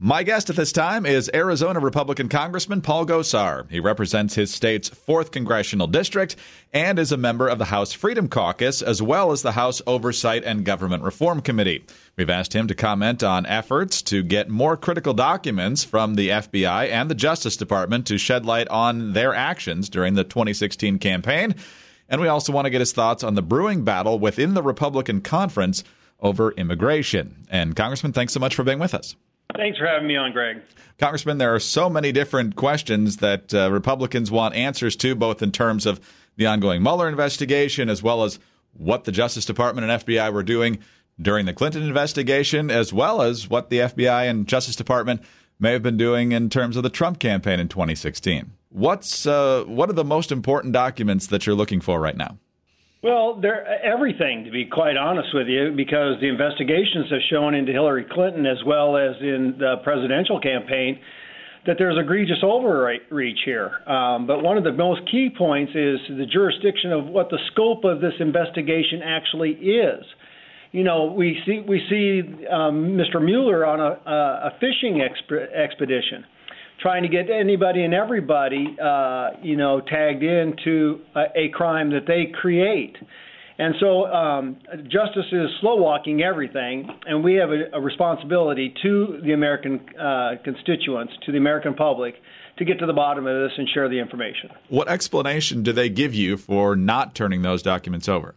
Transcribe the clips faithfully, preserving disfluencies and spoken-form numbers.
My guest at this time is Arizona Republican Congressman Paul Gosar. He represents his state's fourth Congressional District and is a member of the House Freedom Caucus, as well as the House Oversight and Government Reform Committee. We've asked him to comment on efforts to get more critical documents from the F B I and the Justice Department to shed light on their actions during the twenty sixteen campaign. And we also want to get his thoughts on the brewing battle within the Republican conference over immigration. And Congressman, thanks so much for being with us. Thanks for having me on, Greg. Congressman, there are so many different questions that uh, Republicans want answers to, both in terms of the ongoing Mueller investigation, as well as what the Justice Department and F B I were doing during the Clinton investigation, as well as what the F B I and Justice Department may have been doing in terms of the Trump campaign in twenty sixteen. What's uh, what are the most important documents that you're looking for right now? Well, they're everything, to be quite honest with you, because the investigations have shown into Hillary Clinton as well as in the presidential campaign that there's egregious overreach here. Um, but one of the most key points is the jurisdiction of what the scope of this investigation actually is. You know, we see we see um, Mister Mueller on a, a fishing exp- expedition, trying to get anybody and everybody, uh, you know, tagged into a, a crime that they create. And so um, justice is slow-walking everything, and we have a, a responsibility to the American uh, constituents, to the American public, to get to the bottom of this and share the information. What explanation do they give you for not turning those documents over?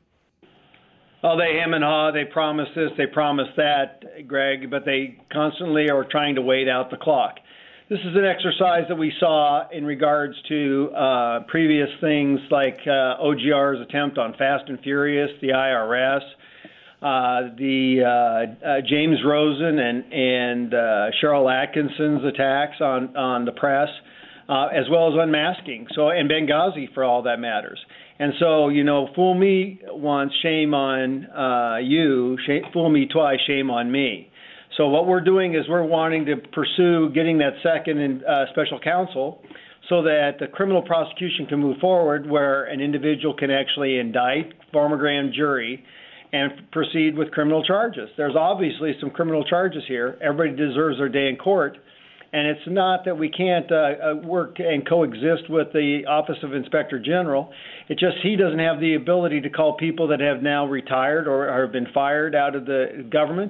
Oh, they hem and haw, they promise this, they promise that, Greg, but they constantly are trying to wait out the clock. This is an exercise that we saw in regards to uh, previous things like uh, O G R's attempt on Fast and Furious, the I R S, uh, the uh, uh, James Rosen and, and uh, Cheryl Atkinson's attacks on, on the press, uh, as well as unmasking, so and Benghazi for all that matters. And so, you know, fool me once, shame on uh, you, shame, fool me twice, shame on me. So what we're doing is we're wanting to pursue getting that second uh, special counsel so that the criminal prosecution can move forward where an individual can actually indict, form a grand jury, and proceed with criminal charges. There's obviously some criminal charges here. Everybody deserves their day in court. And it's not that we can't uh, work and coexist with the Office of Inspector General. It's just he doesn't have the ability to call people that have now retired or, or have been fired out of the government.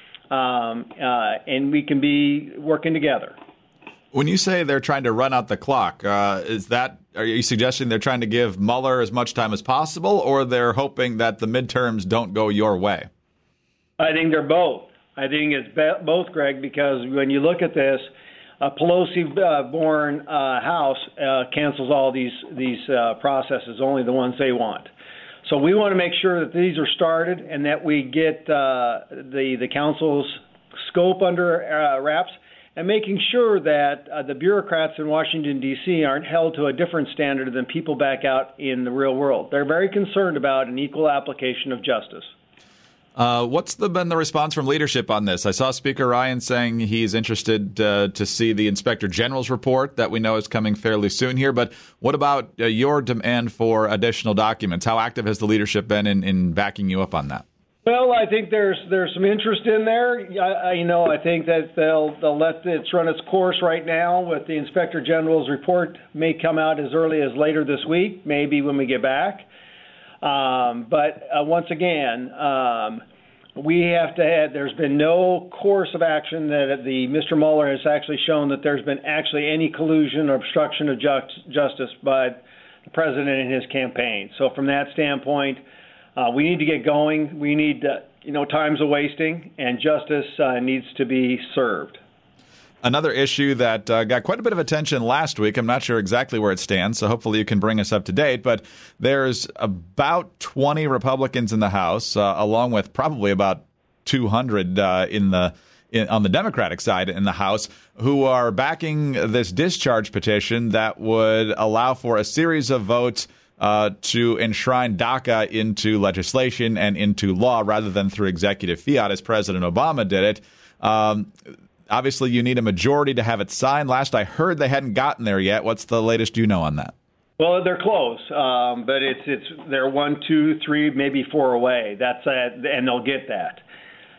Um, uh, and we can be working together. When you say they're trying to run out the clock, uh, is that are you suggesting they're trying to give Mueller as much time as possible, or they're hoping that the midterms don't go your way? I think they're both. I think it's be- both, Greg, because when you look at this, a Pelosi-born uh, House uh, cancels all these these uh, processes, only the ones they want. So we want to make sure that these are started and that we get uh, the the council's scope under uh, wraps, and making sure that uh, the bureaucrats in Washington, D C aren't held to a different standard than people back out in the real world. They're very concerned about an equal application of justice. Uh, what's the, been the response from leadership on this? I saw Speaker Ryan saying he's interested uh, to see the Inspector General's report that we know is coming fairly soon here. But what about uh, your demand for additional documents? How active has the leadership been in, in backing you up on that? Well, I think there's there's some interest in there. I, I, you know, I think that they'll they'll let it run its course right now. With the Inspector General's report may come out as early as later this week, maybe when we get back. Um, but uh, once again, um, we have to have, there's been no course of action that the Mister Mueller has actually shown that there's been actually any collusion or obstruction of just, justice by the president and his campaign. So from that standpoint, uh, we need to get going. We need, uh, you know, time's a wasting, and justice uh, needs to be served. Another issue that uh, got quite a bit of attention last week, I'm not sure exactly where it stands, so hopefully you can bring us up to date, but there's about twenty Republicans in the House, uh, along with probably about two hundred uh, in the in, on the Democratic side in the House, who are backing this discharge petition that would allow for a series of votes uh, to enshrine DACA into legislation and into law rather than through executive fiat, as President Obama did it. Um, Obviously, you need a majority to have it signed. Last I heard, they hadn't gotten there yet. What's the latest you know on that? Well, they're close, um, but it's it's they're one, two, three, maybe four away. That's uh, and they'll get that.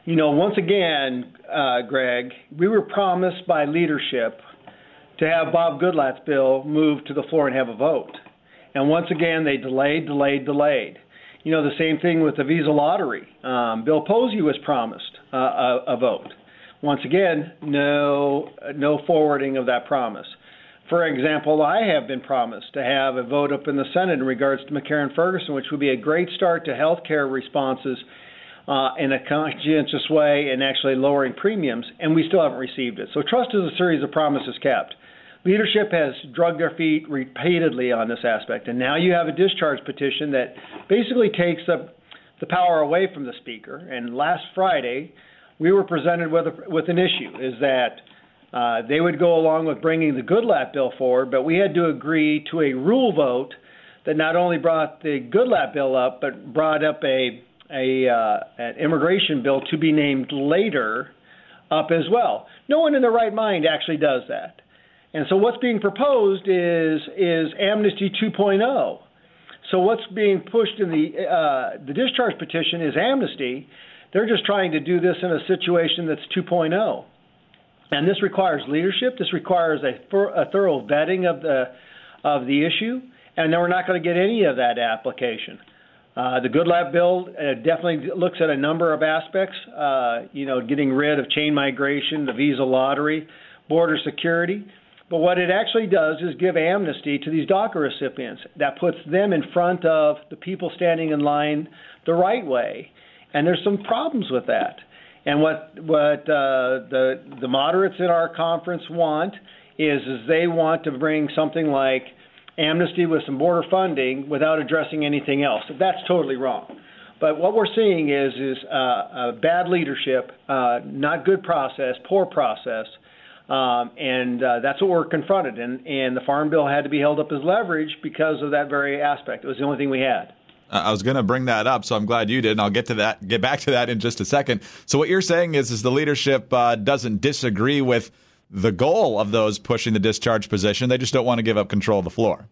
You know, once again, uh, Greg, we were promised by leadership to have Bob Goodlatte's bill move to the floor and have a vote. And once again, they delayed, delayed, delayed. You know, the same thing with the Visa lottery. Um, Bill Posey was promised uh, a, a vote. Once again, no, no forwarding of that promise. For example, I have been promised to have a vote up in the Senate in regards to McCarran-Ferguson, which would be a great start to health care responses uh, in a conscientious way and actually lowering premiums, and we still haven't received it. So trust is a series of promises kept. Leadership has drugged their feet repeatedly on this aspect, and now you have a discharge petition that basically takes the, the power away from the Speaker. And last Friday, we were presented with, a, with an issue, is that uh, they would go along with bringing the Goodlatte bill forward, but we had to agree to a rule vote that not only brought the Goodlatte bill up, but brought up a, a uh, an immigration bill to be named later up as well. No one in their right mind actually does that. And so what's being proposed is is Amnesty two point oh. So what's being pushed in the uh, the discharge petition is amnesty. They're just trying to do this in a situation that's two point oh. And this requires leadership. This requires a, a thorough vetting of the of the issue. And then we're not going to get any of that application. Uh, the Goodlatte bill uh, definitely looks at a number of aspects, uh, you know, getting rid of chain migration, the visa lottery, border security. But what it actually does is give amnesty to these DACA recipients. That puts them in front of the people standing in line the right way. And there's some problems with that. And what what uh, the the moderates in our conference want is, is they want to bring something like amnesty with some border funding without addressing anything else. That's totally wrong. But what we're seeing is is uh, uh, bad leadership, uh, not good process, poor process. Um, and uh, that's what we're confronted. And, and the Farm Bill had to be held up as leverage because of that very aspect. It was the only thing we had. Uh, I was going to bring that up, so I'm glad you did, and I'll get to that, get back to that in just a second. So what you're saying is, is the leadership uh, doesn't disagree with the goal of those pushing the discharge position. They just don't want to give up control of the floor.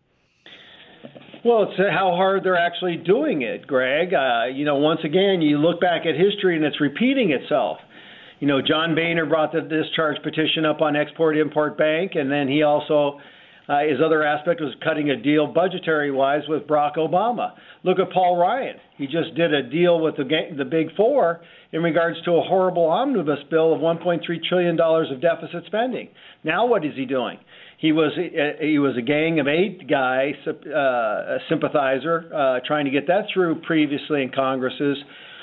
Well, it's how hard they're actually doing it, Greg. Uh, you know, once again, you look back at history, and it's repeating itself. You know, John Boehner brought the discharge petition up on Export-Import Bank, and then he also, uh, his other aspect was cutting a deal budgetary-wise with Barack Obama. Look at Paul Ryan. He just did a deal with the, the Big Four in regards to a horrible omnibus bill of one point three trillion dollars of deficit spending. Now what is he doing? He was he was a Gang of Eight guy, uh, a sympathizer, uh, trying to get that through previously in Congresses,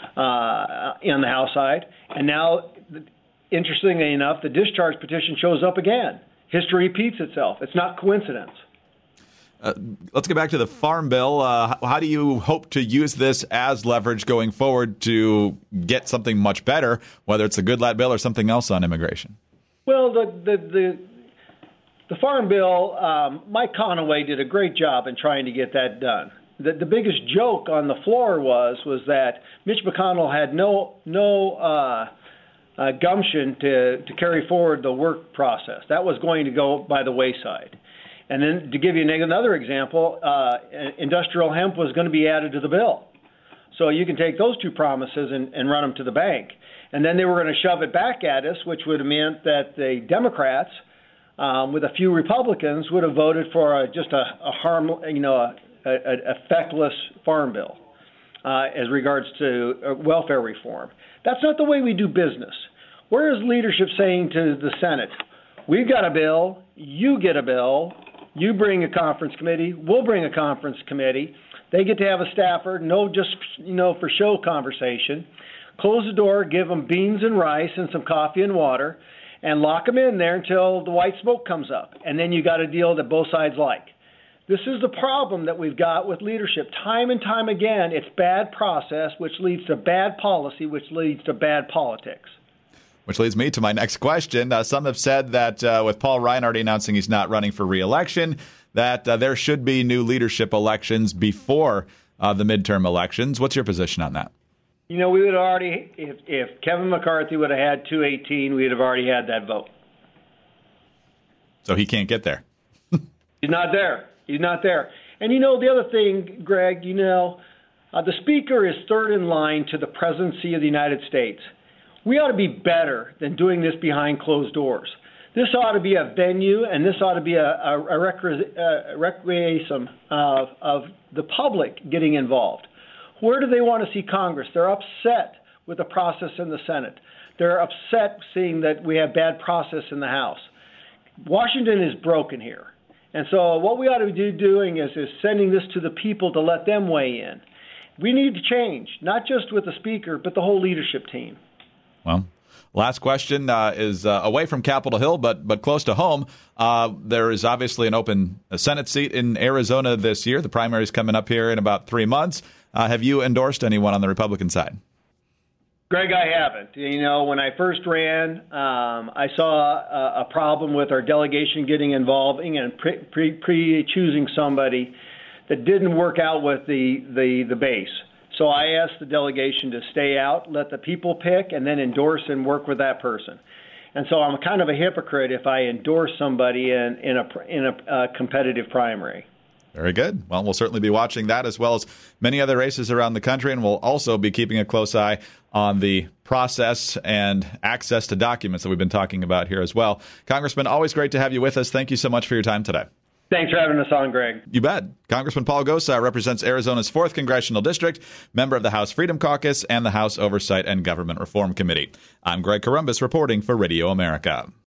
uh, in the House side, and now, interestingly enough, the discharge petition shows up again. History repeats itself. It's not coincidence. Uh, let's get back to the Farm Bill. Uh, how do you hope to use this as leverage going forward to get something much better, whether it's a Goodlatte bill or something else on immigration? Well, the the the, the Farm Bill, um, Mike Conaway did a great job in trying to get that done. The, the biggest joke on the floor was was that Mitch McConnell had no no uh, uh, gumption to to carry forward the work process. That was going to go by the wayside. And then to give you another example, uh, industrial hemp was going to be added to the bill. So you can take those two promises and, and run them to the bank. And then they were going to shove it back at us, which would have meant that the Democrats, um, with a few Republicans, would have voted for a, just a, a harm, you know, a, a, a effectless farm bill uh, as regards to uh, welfare reform. That's not the way we do business. Where is leadership saying to the Senate, we've got a bill, you get a bill, you bring a conference committee, we'll bring a conference committee. They get to have a staffer, no just, you know, for show conversation. Close the door, give them beans and rice and some coffee and water, and lock them in there until the white smoke comes up. And then you got a deal that both sides like. This is the problem that we've got with leadership. Time and time again, it's bad process, which leads to bad policy, which leads to bad politics. Which leads me to my next question. Uh, some have said that uh, with Paul Ryan already announcing he's not running for re-election, that uh, there should be new leadership elections before uh, the midterm elections. What's your position on that? You know, we would already, if, if Kevin McCarthy would have had two eighteen, we would have already had that vote. So he can't get there. He's not there. He's not there. And, you know, the other thing, Greg, you know, uh, the Speaker is third in line to the presidency of the United States. We ought to be better than doing this behind closed doors. This ought to be a venue, and this ought to be a, a, a recre- uh, recreation of, of the public getting involved. Where do they want to see Congress? They're upset with the process in the Senate. They're upset seeing that we have bad process in the House. Washington is broken here. And so what we ought to be doing is, is sending this to the people to let them weigh in. We need to change, not just with the Speaker, but the whole leadership team. Well, last question uh, is uh, away from Capitol Hill, but but close to home. Uh, there is obviously an open Senate seat in Arizona this year. The primary is coming up here in about three months. Uh, have you endorsed anyone on the Republican side? Greg, I haven't. You know, when I first ran, um, I saw a, a problem with our delegation getting involved and pre, pre, pre-choosing somebody that didn't work out with the, the, the base. So I asked the delegation to stay out, let the people pick, and then endorse and work with that person. And so I'm kind of a hypocrite if I endorse somebody in, in a in a uh, competitive primary. Very good. Well, we'll certainly be watching that as well as many other races around the country, and we'll also be keeping a close eye on the process and access to documents that we've been talking about here as well. Congressman, always great to have you with us. Thank you so much for your time today. Thanks for having us on, Greg. You bet. Congressman Paul Gosar represents Arizona's fourth Congressional District, member of the House Freedom Caucus and the House Oversight and Government Reform Committee. I'm Greg Corombos reporting for Radio America.